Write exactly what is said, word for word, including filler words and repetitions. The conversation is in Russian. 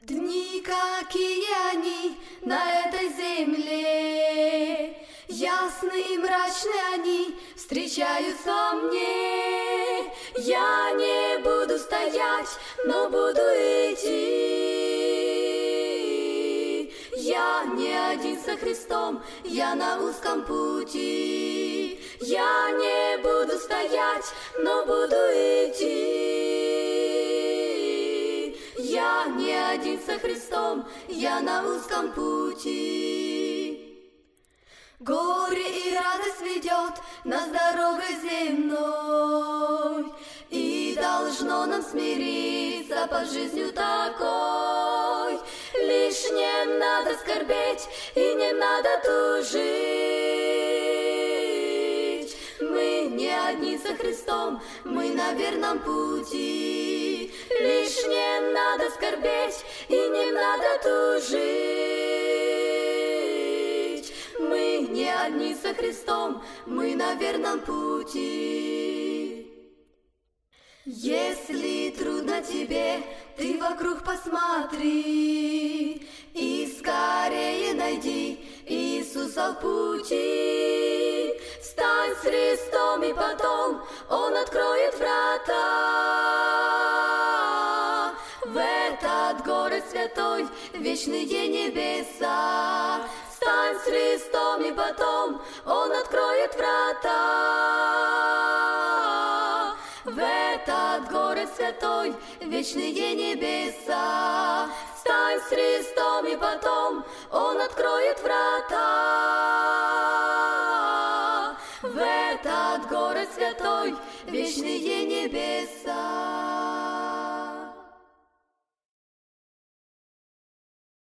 Дни, какие они на этой земле, ясные и мрачные они встречаются мне. Я не буду стоять, но буду идти. Я не один со Христом, я на узком пути. Я не буду стоять, но буду идти. Я не один со Христом, я на узком пути. Горе и радость ведет нас дорогой земной, и должно нам смириться под жизнью такой. Лишь не надо скорбеть и не надо тужить. Мы не одни со Христом, мы на верном пути. Лишь не надо скорбеть и не надо тужить. Мы не одни со Христом, мы на верном пути. Если трудно тебе, ты вокруг посмотри и скорее найди Иисуса в пути. Встань с Христом, и потом Он откроет врата в этот город святой, вечные небеса. Встань с Христом, и потом Он откроет врата в этот город святой, вечные небеса. Встань с Христом, и потом Он откроет врата